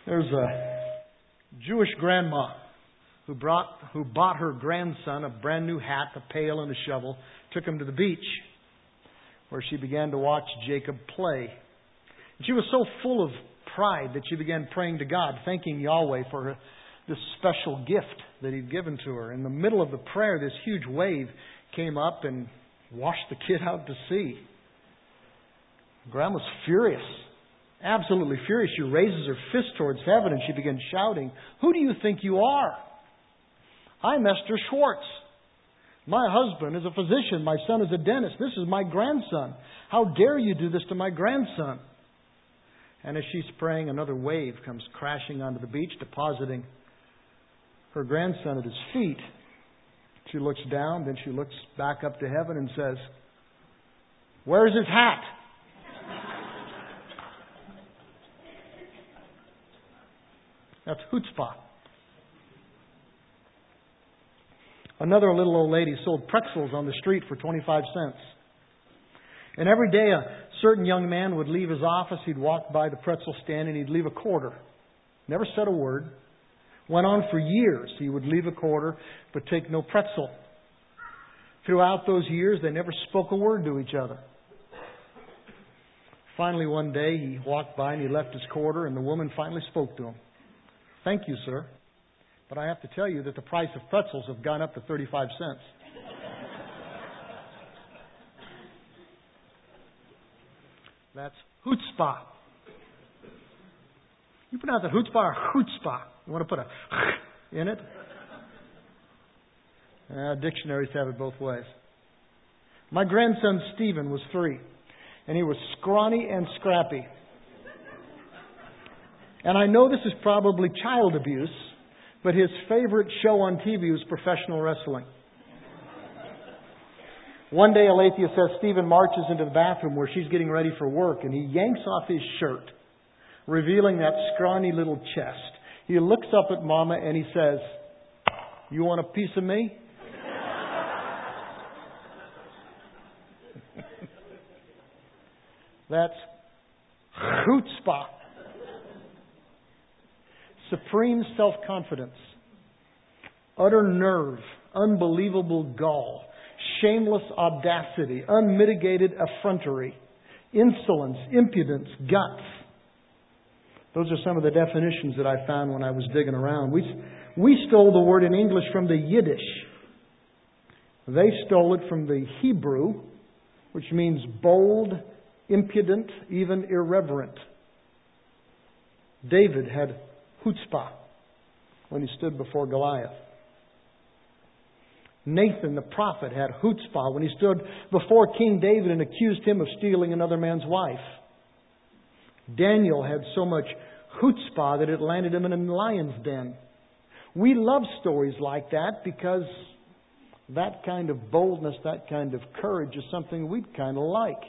There's a Jewish grandma who bought her grandson a brand new hat, a pail, and a shovel, took him to the beach, where she began to watch Jacob play. And she was so full of pride that she began praying to God, thanking Yahweh for this special gift that He'd given to her. In the middle of the prayer, this huge wave came up and washed the kid out to sea. Grandma's furious. Absolutely furious. She raises her fist towards heaven and she begins shouting, "Who do you think you are? I'm Esther Schwartz. My husband is a physician. My son is a dentist. This is my grandson. How dare you do this to my grandson?" And as she's praying, another wave comes crashing onto the beach, depositing her grandson at his feet. She looks down, then she looks back up to heaven and says, "Where's his hat?" That's chutzpah. Another little old lady sold pretzels on the street for 25 cents. And every day a certain young man would leave his office, he'd walk by the pretzel stand and he'd leave a quarter. Never said a word. Went on for years. He would leave a quarter but take no pretzel. Throughout those years they never spoke a word to each other. Finally one day he walked by and he left his quarter and the woman finally spoke to him. "Thank you, sir. But I have to tell you that the price of pretzels have gone up to 35 cents. That's chutzpah. You pronounce it chutzpah or chutzpah? You want to put a in it? Dictionaries have it both ways. My grandson Stephen was 3, and he was scrawny and scrappy. And I know this is probably child abuse, but his favorite show on TV was professional wrestling. One day Alethea says Stephen marches into the bathroom where she's getting ready for work, and he yanks off his shirt, revealing that scrawny little chest. He looks up at Mama and he says, "You want a piece of me?" That's chutzpah. Supreme self-confidence, utter nerve, unbelievable gall, shameless audacity, unmitigated effrontery, insolence, impudence, guts. Those are some of the definitions that I found when I was digging around. We stole the word in English from the Yiddish. They stole it from the Hebrew, which means bold, impudent, even irreverent. David had chutzpah when he stood before Goliath. Nathan the prophet had chutzpah when he stood before King David and accused him of stealing another man's wife. Daniel had so much chutzpah that it landed him in a lion's den. We love stories like that because that kind of boldness, that kind of courage is something we'd kind of like.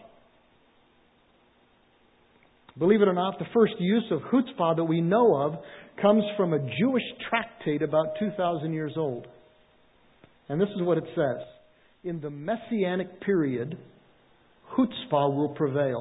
Believe it or not, the first use of chutzpah that we know of comes from a Jewish tractate about 2,000 years old. And this is what it says. In the Messianic period, chutzpah will prevail.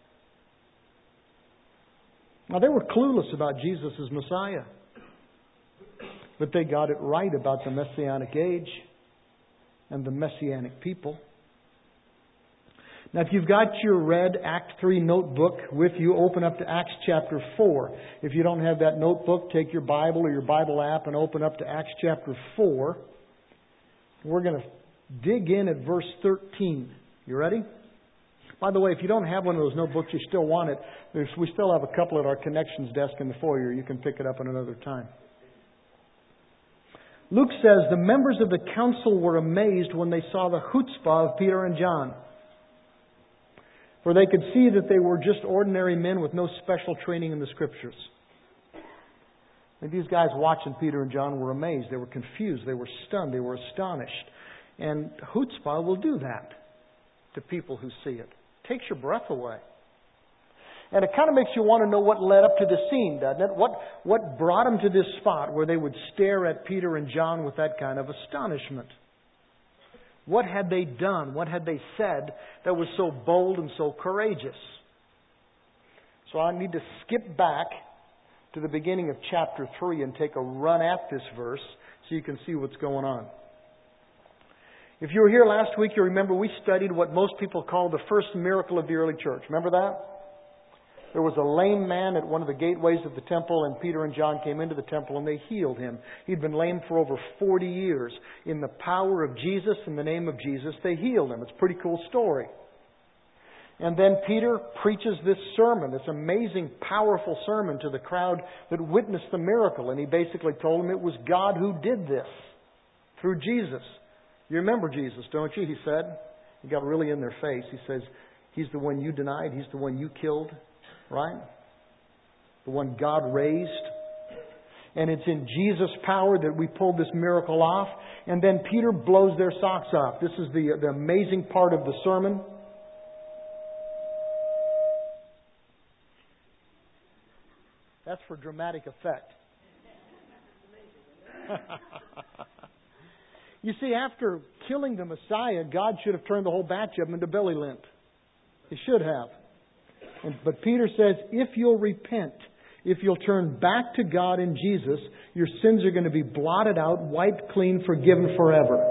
Now, they were clueless about Jesus as Messiah. But they got it right about the Messianic age and the Messianic people. Now, if you've got your red Act 3 notebook with you, open up to Acts chapter 4. If you don't have that notebook, take your Bible or your Bible app and open up to Acts chapter 4. We're going to dig in at verse 13. You ready? By the way, if you don't have one of those notebooks, you still want it. We still have a couple at our connections desk in the foyer. You can pick it up at another time. Luke says, the members of the council were amazed when they saw the chutzpah of Peter and John. For they could see that they were just ordinary men with no special training in the Scriptures. And these guys watching Peter and John were amazed. They were confused. They were stunned. They were astonished. And chutzpah will do that to people who see it. Takes your breath away. And it kind of makes you want to know what led up to the scene, doesn't it? What brought them to this spot where they would stare at Peter and John with that kind of astonishment? What had they done? What had they said that was so bold and so courageous? So I need to skip back to the beginning of chapter 3 and take a run at this verse so you can see what's going on. If you were here last week, you remember we studied what most people call the first miracle of the early church. Remember that? There was a lame man at one of the gateways of the temple, and Peter and John came into the temple and they healed him. He'd been lame for over 40 years. In the power of Jesus, in the name of Jesus, they healed him. It's a pretty cool story. And then Peter preaches this sermon, this amazing, powerful sermon to the crowd that witnessed the miracle. And he basically told them it was God who did this through Jesus. You remember Jesus, don't you? He said, he got really in their face. He says, He's the one you denied. He's the one you killed. Right? The one God raised. And it's in Jesus' power that we pulled this miracle off. And then Peter blows their socks off. This is the amazing part of the sermon. That's for dramatic effect. You see, after killing the Messiah, God should have turned the whole batch of them into belly lint. He should have. But Peter says, if you'll repent, if you'll turn back to God in Jesus, your sins are going to be blotted out, wiped clean, forgiven forever.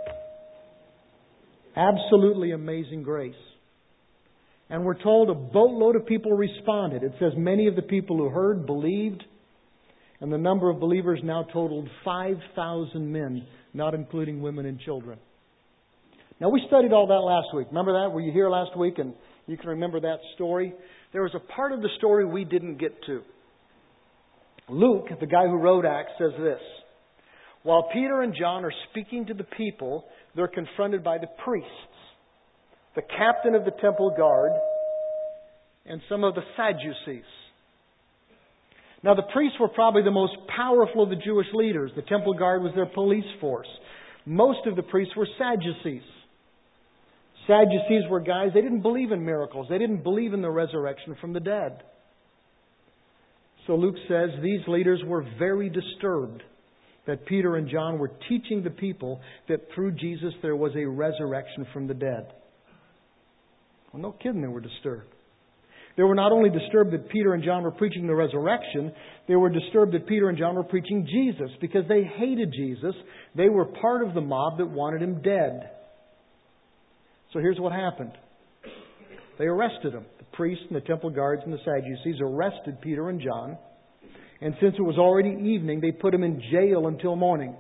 Absolutely amazing grace. And we're told a boatload of people responded. It says many of the people who heard believed, and the number of believers now totaled 5,000 men, not including women and children. Now, we studied all that last week. Remember that? Were you here last week and you can remember that story? There was a part of the story we didn't get to. Luke, the guy who wrote Acts, says this. While Peter and John are speaking to the people, they're confronted by the priests, the captain of the temple guard, and some of the Sadducees. Now, the priests were probably the most powerful of the Jewish leaders. The temple guard was their police force. Most of the priests were Sadducees. Sadducees were guys, they didn't believe in miracles. They didn't believe in the resurrection from the dead. So Luke says these leaders were very disturbed that Peter and John were teaching the people that through Jesus there was a resurrection from the dead. Well, no kidding, they were disturbed. They were not only disturbed that Peter and John were preaching the resurrection, they were disturbed that Peter and John were preaching Jesus because they hated Jesus. They were part of the mob that wanted Him dead. So here's what happened. They arrested them. The priests and the temple guards and the Sadducees arrested Peter and John. And since it was already evening, they put them in jail until morning.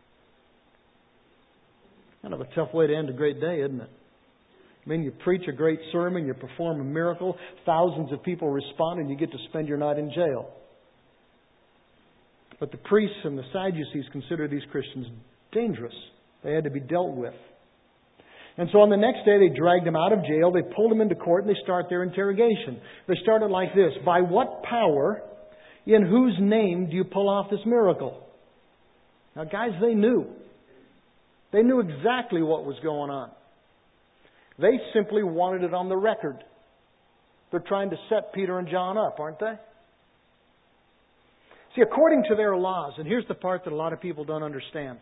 Kind of a tough way to end a great day, isn't it? I mean, you preach a great sermon, you perform a miracle, thousands of people respond, and you get to spend your night in jail. But the priests and the Sadducees considered these Christians dangerous. They had to be dealt with. And so on the next day, they dragged them out of jail, they pulled them into court, and they start their interrogation. They started like this. By what power, in whose name do you pull off this miracle? Now, guys, they knew. They knew exactly what was going on. They simply wanted it on the record. They're trying to set Peter and John up, aren't they? See, according to their laws, and here's the part that a lot of people don't understand.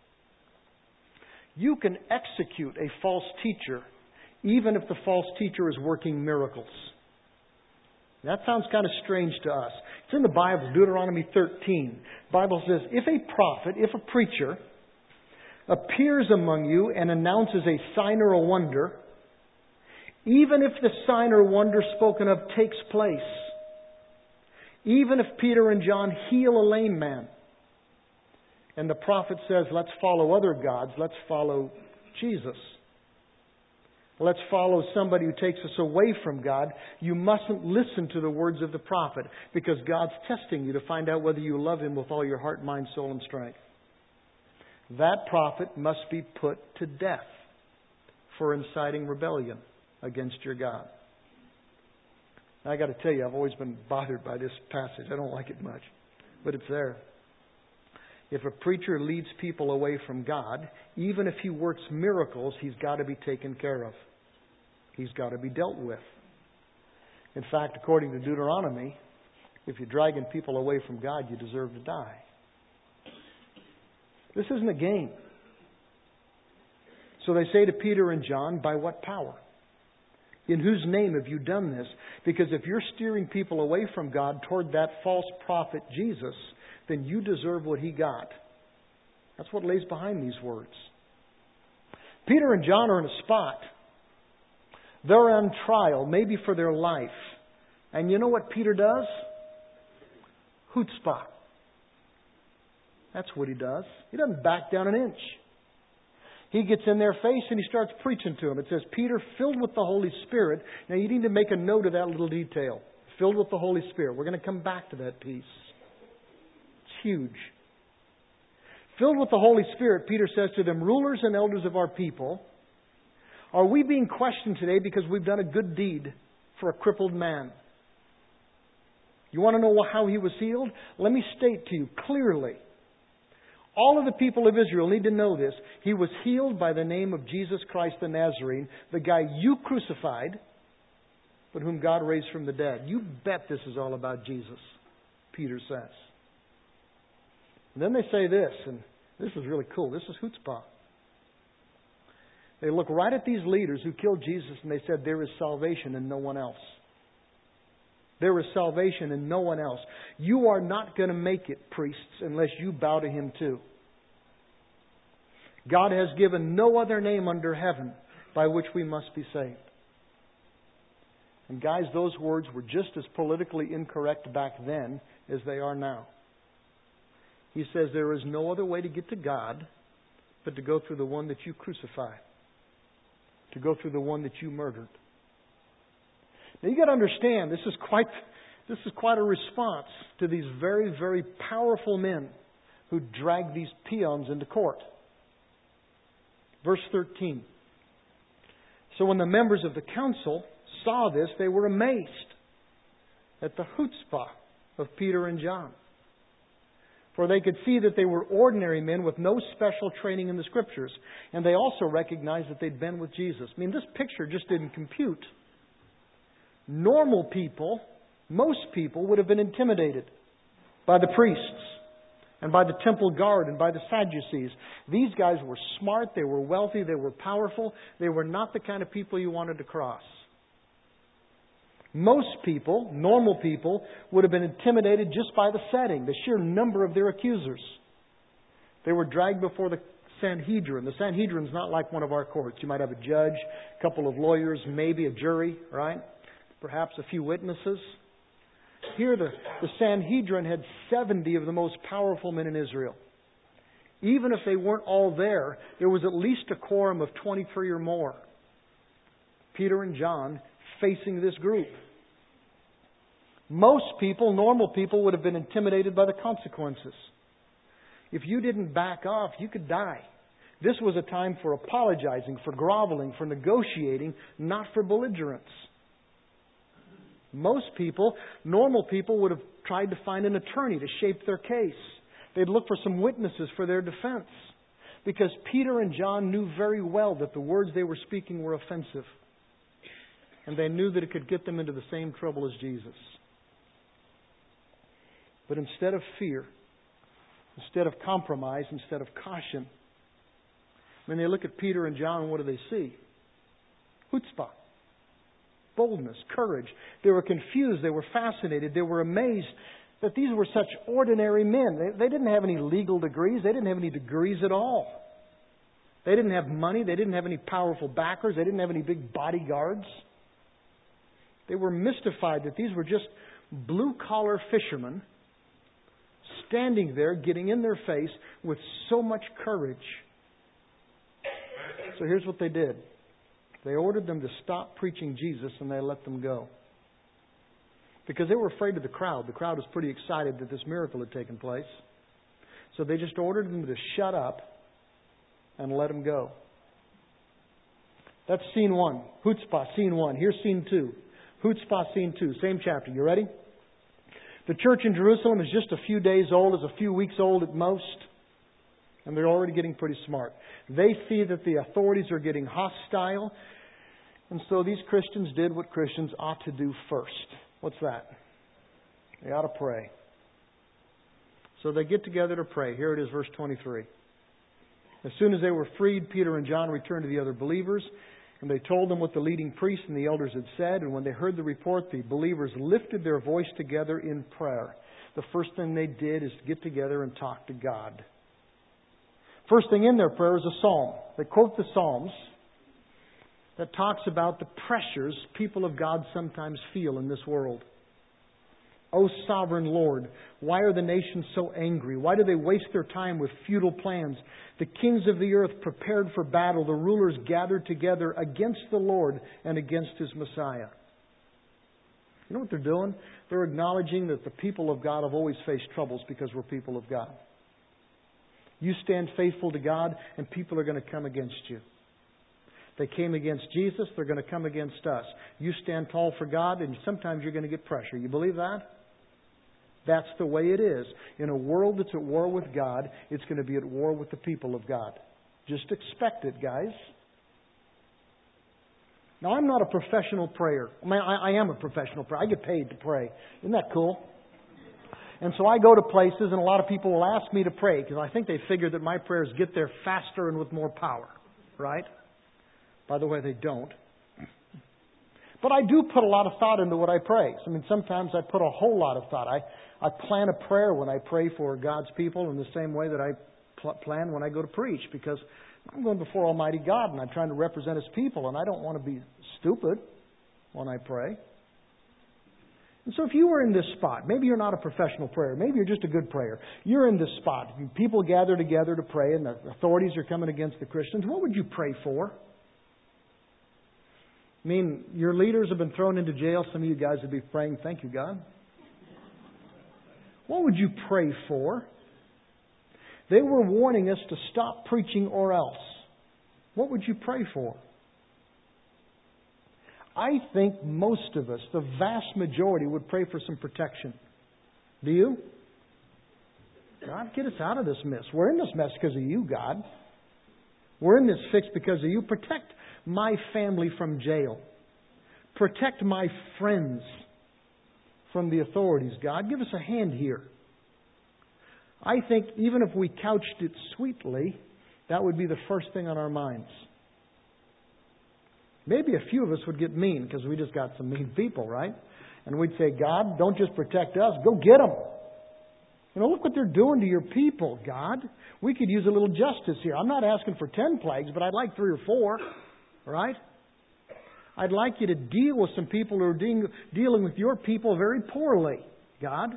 You can execute a false teacher even if the false teacher is working miracles. That sounds kind of strange to us. It's in the Bible, Deuteronomy 13. The Bible says, if a prophet, if a preacher appears among you and announces a sign or a wonder, even if the sign or wonder spoken of takes place, even if Peter and John heal a lame man, and the prophet says, let's follow other gods, let's follow Jesus. Let's follow somebody who takes us away from God. You mustn't listen to the words of the prophet because God's testing you to find out whether you love Him with all your heart, mind, soul, and strength. That prophet must be put to death for inciting rebellion against your God. Now, I got to tell you, I've always been bothered by this passage. I don't like it much, but it's there. If a preacher leads people away from God, even if he works miracles, he's got to be taken care of. He's got to be dealt with. In fact, according to Deuteronomy, if you're dragging people away from God, you deserve to die. This isn't a game. So they say to Peter and John, by what power? In whose name have you done this? Because if you're steering people away from God toward that false prophet Jesus, then you deserve what he got. That's what lays behind these words. Peter and John are in a spot. They're on trial, maybe for their life. And you know what Peter does? Chutzpah. That's what he does. He doesn't back down an inch. He gets in their face and he starts preaching to them. It says, Peter, filled with the Holy Spirit. Now you need to make a note of that little detail. Filled with the Holy Spirit. We're going to come back to that piece. It's huge. Filled with the Holy Spirit, Peter says to them, rulers and elders of our people, are we being questioned today because we've done a good deed for a crippled man? You want to know how he was healed? Let me state to you clearly. All of the people of Israel need to know this. He was healed by the name of Jesus Christ the Nazarene, the guy you crucified, but whom God raised from the dead. You bet this is all about Jesus, Peter says. And then they say this, and this is really cool. This is chutzpah. They look right at these leaders who killed Jesus and they said, there is salvation in no one else. There is salvation in no one else. You are not going to make it, priests, unless you bow to Him too. God has given no other name under heaven by which we must be saved. And guys, those words were just as politically incorrect back then as they are now. He says there is no other way to get to God but to go through the one that you crucified. To go through the one that you murdered. Now you got to understand, this is quite a response to these very, very powerful men who dragged these peons into court. Verse 13. So when the members of the council saw this, they were amazed at the chutzpah of Peter and John. For they could see that they were ordinary men with no special training in the Scriptures. And they also recognized that they'd been with Jesus. I mean, this picture just didn't compute. Normal people, most people, would have been intimidated by the priests and by the temple guard and by the Sadducees. These guys were smart, they were wealthy, they were powerful. They were not the kind of people you wanted to cross. Most people, normal people, would have been intimidated just by the setting, the sheer number of their accusers. They were dragged before the Sanhedrin. The Sanhedrin's not like one of our courts. You might have a judge, a couple of lawyers, maybe a jury, right? Perhaps a few witnesses. Here the Sanhedrin had 70 of the most powerful men in Israel. Even if they weren't all there, there was at least a quorum of 23 or more. Peter and John facing this group. Most people, normal people, would have been intimidated by the consequences. If you didn't back off, you could die. This was a time for apologizing, for groveling, for negotiating, not for belligerence. Most people, normal people, would have tried to find an attorney to shape their case. They'd look for some witnesses for their defense. Because Peter and John knew very well that the words they were speaking were offensive. And they knew that it could get them into the same trouble as Jesus. But instead of fear, instead of compromise, instead of caution, when they look at Peter and John, what do they see? Chutzpah. Boldness, courage. They were confused. They were fascinated. They were amazed that these were such ordinary men. They didn't have any legal degrees. They didn't have any degrees at all. They didn't have money. They didn't have any powerful backers. They didn't have any big bodyguards. They were mystified that these were just blue-collar fishermen standing there, getting in their face with so much courage. So here's what they did. They ordered them to stop preaching Jesus and they let them go. Because they were afraid of the crowd. The crowd was pretty excited that this miracle had taken place. So they just ordered them to shut up and let them go. That's scene 1. Chutzpah, scene 1. Here's scene 2. Chutzpah, scene 2. Same chapter. You ready? The church in Jerusalem is just a few days old, is a few weeks old at most. And they're already getting pretty smart. They see that the authorities are getting hostile. And so these Christians did what Christians ought to do first. What's that? They ought to pray. So they get together to pray. Here it is, verse 23. As soon as they were freed, Peter and John returned to the other believers. And they told them what the leading priests and the elders had said, and when they heard the report, the believers lifted their voice together in prayer. The first thing they did is get together and talk to God. First thing in their prayer is a psalm. They quote the Psalms that talks about the pressures people of God sometimes feel in this world. O sovereign Lord, why are the nations so angry? Why do they waste their time with futile plans? The kings of the earth prepared for battle. The rulers gathered together against the Lord and against His Messiah. You know what they're doing? They're acknowledging that the people of God have always faced troubles because we're people of God. You stand faithful to God and people are going to come against you. They came against Jesus, they're going to come against us. You stand tall for God and sometimes you're going to get pressure. You believe that? That's the way it is. In a world that's at war with God, it's going to be at war with the people of God. Just expect it, guys. Now, I'm not a professional prayer. I am a professional prayer. I get paid to pray. Isn't that cool? And so I go to places and a lot of people will ask me to pray because I think they figure that my prayers get there faster and with more power. Right? By the way, they don't. But I do put a lot of thought into what I pray. I mean, sometimes I put a whole lot of thought. I plan a prayer when I pray for God's people in the same way that I plan when I go to preach, because I'm going before Almighty God and I'm trying to represent His people, and I don't want to be stupid when I pray. And so if you were in this spot, maybe you're not a professional prayer, maybe you're just a good prayer. You're in this spot. People gather together to pray and the authorities are coming against the Christians. What would you pray for? I mean, your leaders have been thrown into jail. Some of you guys would be praying, thank you, God. What would you pray for? They were warning us to stop preaching or else. What would you pray for? I think most of us, the vast majority, would pray for some protection. Do you? God, get us out of this mess. We're in this mess because of you, God. We're in this fix because of you. Protect my family from jail. Protect my friends from the authorities, God. Give us a hand here. I think even if we couched it sweetly, that would be the first thing on our minds. Maybe a few of us would get mean because we just got some mean people, right? And we'd say, God, don't just protect us, go get them. You know, look what they're doing to your people, God. We could use a little justice here. I'm not asking for 10 plagues, but I'd like 3 or 4, right? I'd like you to deal with some people who are dealing with your people very poorly, God.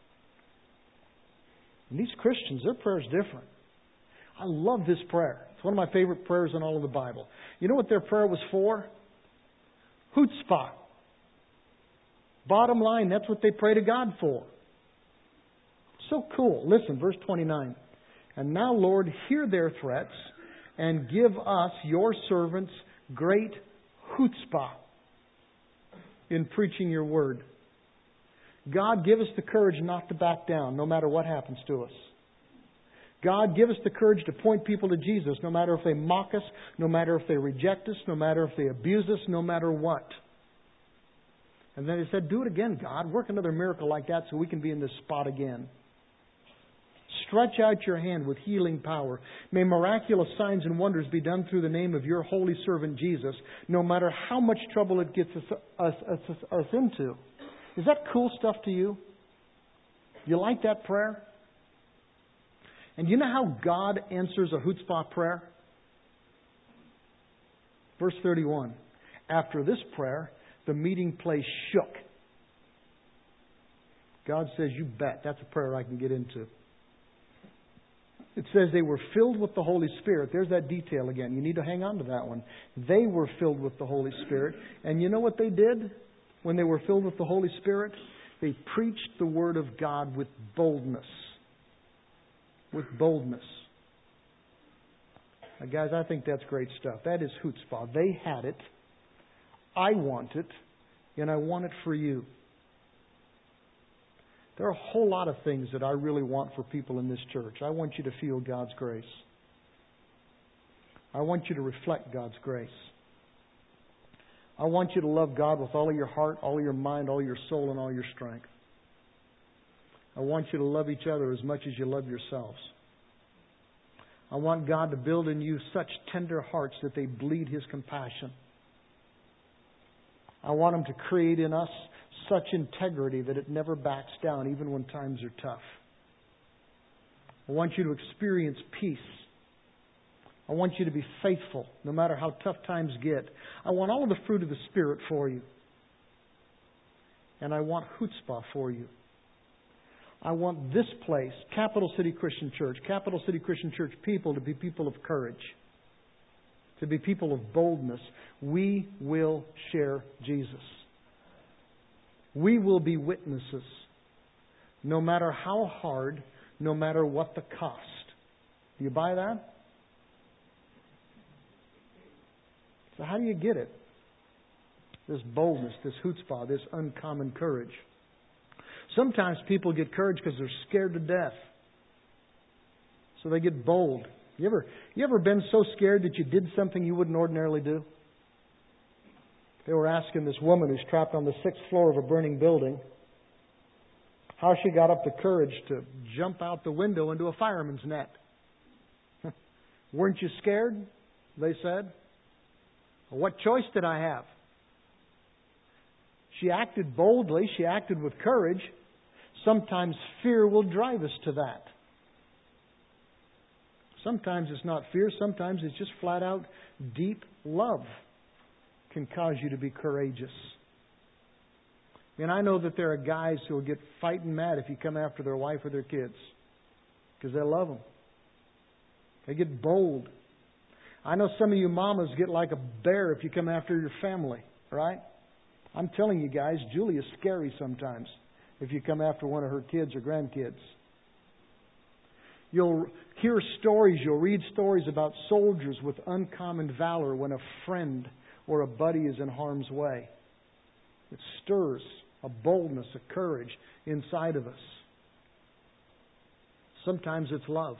And these Christians, their prayer is different. I love this prayer. It's one of my favorite prayers in all of the Bible. You know what their prayer was for? Chutzpah. Bottom line, that's what they pray to God for. So cool. Listen, verse 29. And now, Lord, hear their threats and give us, your servants, great chutzpah in preaching your word. God, give us the courage not to back down, no matter what happens to us. God, give us the courage to point people to Jesus, no matter if they mock us, no matter if they reject us, no matter if they abuse us, no matter what. And then He said, do it again, God. Work another miracle like that so we can be in this spot again. Stretch out your hand with healing power. May miraculous signs and wonders be done through the name of your holy servant Jesus, no matter how much trouble it gets us into. Is that cool stuff to you? You like that prayer? And you know how God answers a chutzpah prayer? Verse 31. After this prayer, the meeting place shook. God says, you bet. That's a prayer I can get into. It says they were filled with the Holy Spirit. There's that detail again. You need to hang on to that one. They were filled with the Holy Spirit. And you know what they did when they were filled with the Holy Spirit? They preached the Word of God with boldness. With boldness. Now, guys, I think that's great stuff. That is chutzpah. They had it. I want it. And I want it for you. There are a whole lot of things that I really want for people in this church. I want you to feel God's grace. I want you to reflect God's grace. I want you to love God with all of your heart, all of your mind, all of your soul, and all your strength. I want you to love each other as much as you love yourselves. I want God to build in you such tender hearts that they bleed His compassion. I want Him to create in us such integrity that it never backs down, even when times are tough. I want you to experience peace. I want you to be faithful, no matter how tough times get. I want all of the fruit of the Spirit for you. And I want chutzpah for you. I want this place, Capital City Christian Church, Capital City Christian Church people, to be people of courage, to be people of boldness. We will share Jesus. We will be witnesses, no matter how hard, no matter what the cost. Do you buy that? So how do you get it? This boldness, this chutzpah, this uncommon courage. Sometimes people get courage because they're scared to death. So they get bold. You ever been so scared that you did something you wouldn't ordinarily do? They were asking this woman who's trapped on the 6th floor of a burning building how she got up the courage to jump out the window into a fireman's net. Weren't you scared? They said. Well, what choice did I have? She acted boldly. She acted with courage. Sometimes fear will drive us to that. Sometimes it's not fear. Sometimes it's just flat out deep love can cause you to be courageous. And I know that there are guys who will get fighting mad if you come after their wife or their kids because they love them. They get bold. I know some of you mamas get like a bear if you come after your family, right? I'm telling you guys, Julia's scary sometimes if you come after one of her kids or grandkids. You'll hear stories, you'll read stories about soldiers with uncommon valor when a friend or a buddy is in harm's way. It stirs a boldness, a courage inside of us. Sometimes it's love.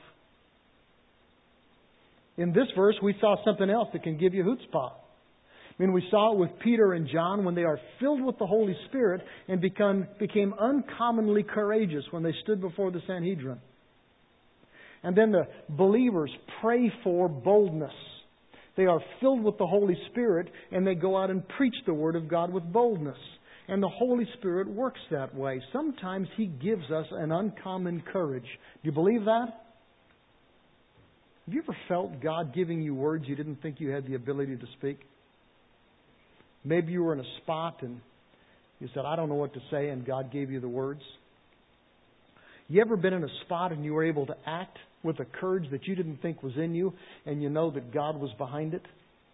In this verse, we saw something else that can give you chutzpah. I mean, we saw it with Peter and John when they are filled with the Holy Spirit and became uncommonly courageous when they stood before the Sanhedrin. And then the believers pray for boldness. They are filled with the Holy Spirit and they go out and preach the Word of God with boldness. And the Holy Spirit works that way. Sometimes He gives us an uncommon courage. Do you believe that? Have you ever felt God giving you words you didn't think you had the ability to speak? Maybe you were in a spot and you said, I don't know what to say, and God gave you the words. You ever been in a spot and you were able to act with a courage that you didn't think was in you, and you know that God was behind it?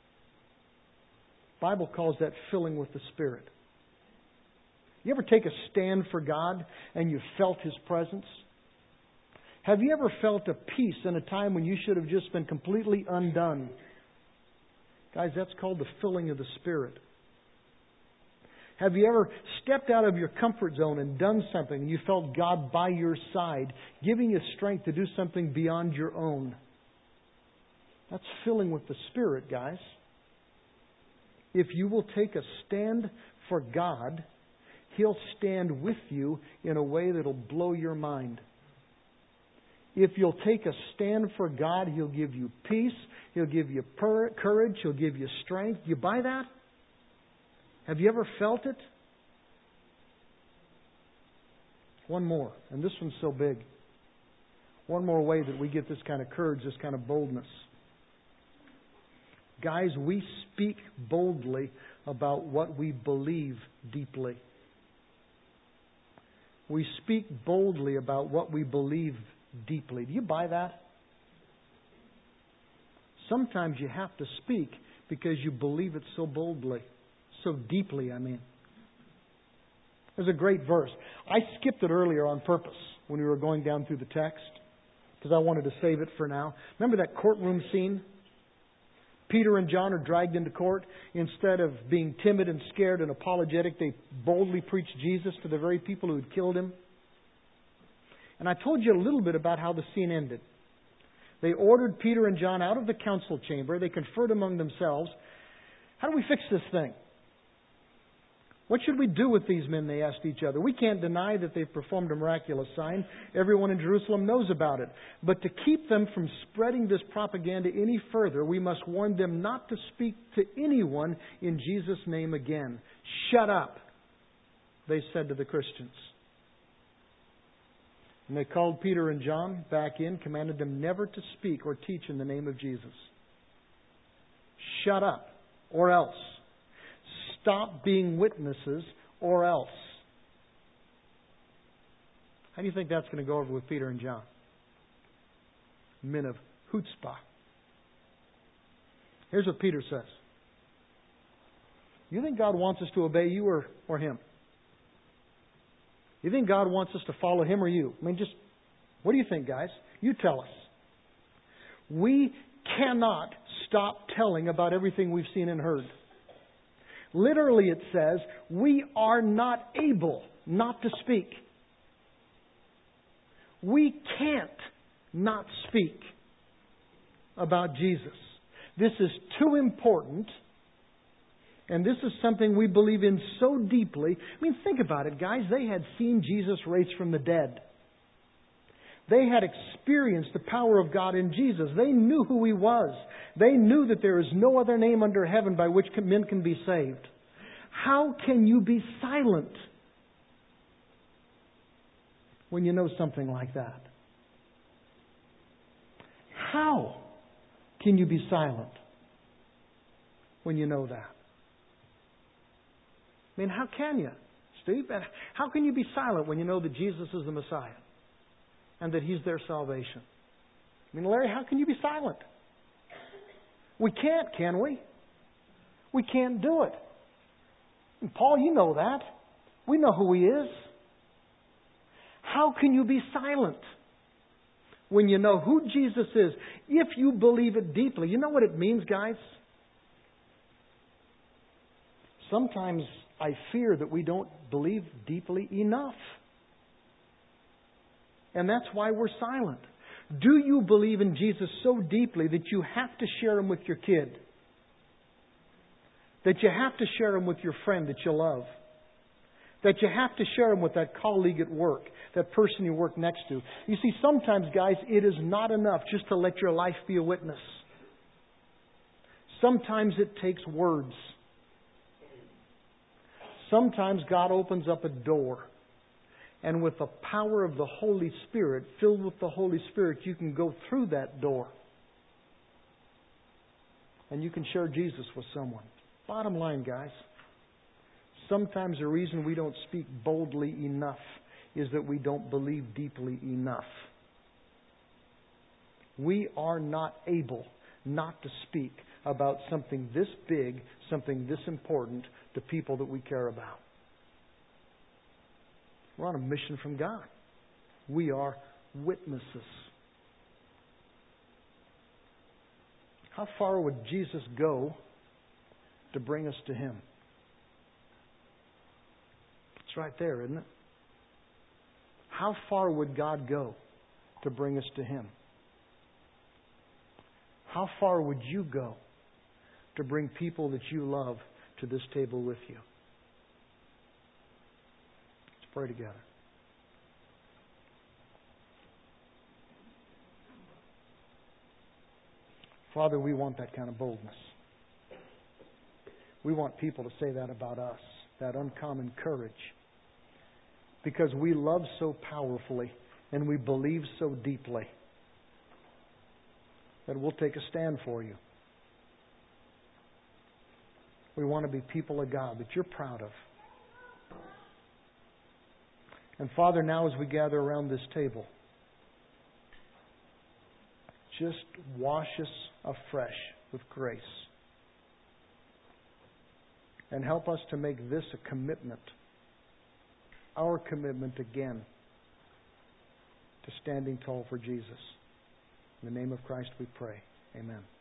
The Bible calls that filling with the Spirit. You ever take a stand for God and you felt His presence? Have you ever felt a peace in a time when you should have just been completely undone? Guys, that's called the filling of the Spirit. Have you ever stepped out of your comfort zone and done something and you felt God by your side, giving you strength to do something beyond your own? That's filling with the Spirit, guys. If you will take a stand for God, He'll stand with you in a way that'll blow your mind. If you'll take a stand for God, He'll give you peace. He'll give you courage. He'll give you strength. You buy that? Have you ever felt it? One more, and this one's so big. One more way that we get this kind of courage, this kind of boldness. Guys, we speak boldly about what we believe deeply. We speak boldly about what we believe deeply. Do you buy that? Sometimes you have to speak because you believe it so boldly. So deeply, I mean. There's a great verse. I skipped it earlier on purpose when we were going down through the text because I wanted to save it for now. Remember that courtroom scene? Peter and John are dragged into court. Instead of being timid and scared and apologetic, they boldly preach Jesus to the very people who had killed Him. And I told you a little bit about how the scene ended. They ordered Peter and John out of the council chamber. They conferred among themselves. How do we fix this thing? What should we do with these men? They asked each other. We can't deny that they've performed a miraculous sign. Everyone in Jerusalem knows about it. But to keep them from spreading this propaganda any further, we must warn them not to speak to anyone in Jesus' name again. Shut up, they said to the Christians. And they called Peter and John back in, commanded them never to speak or teach in the name of Jesus. Shut up, or else. Stop being witnesses, or else. How do you think that's going to go over with Peter and John? Men of chutzpah. Here's what Peter says. You think God wants us to obey you or Him? You think God wants us to follow Him or you? I mean, just, what do you think, guys? You tell us. We cannot stop telling about everything we've seen and heard. Literally it says, we are not able not to speak. We can't not speak about Jesus. This is too important, and this is something we believe in so deeply. I mean, think about it, guys. They had seen Jesus raised from the dead. They had experienced the power of God in Jesus. They knew who He was. They knew that there is no other name under heaven by which men can be saved. How can you be silent when you know something like that? How can you be silent when you know that? I mean, how can you, Steve? How can you be silent when you know that Jesus is the Messiah and that He's their salvation? I mean, Larry, how can you be silent? We can't, can we? We can't do it. And Paul, you know that. We know who He is. How can you be silent when you know who Jesus is? If you believe it deeply. You know what it means, guys? Sometimes I fear that we don't believe deeply enough. And that's why we're silent. Do you believe in Jesus so deeply that you have to share Him with your kid? That you have to share Him with your friend that you love? That you have to share Him with that colleague at work, that person you work next to? You see, sometimes, guys, it is not enough just to let your life be a witness. Sometimes it takes words. Sometimes God opens up a door, and with the power of the Holy Spirit, filled with the Holy Spirit, you can go through that door and you can share Jesus with someone. Bottom line, guys, sometimes the reason we don't speak boldly enough is that we don't believe deeply enough. We are not able not to speak about something this big, something this important to people that we care about. We're on a mission from God. We are witnesses. How far would Jesus go to bring us to Him? It's right there, isn't it? How far would God go to bring us to Him? How far would you go to bring people that you love to this table with you? Let's pray together. Father, we want that kind of boldness. We want people to say that about us, that uncommon courage. Because we love so powerfully and we believe so deeply that we'll take a stand for you. We want to be people of God that you're proud of. And Father, now as we gather around this table, just wash us afresh with grace. And help us to make this a commitment, our commitment again, to standing tall for Jesus. In the name of Christ we pray. Amen.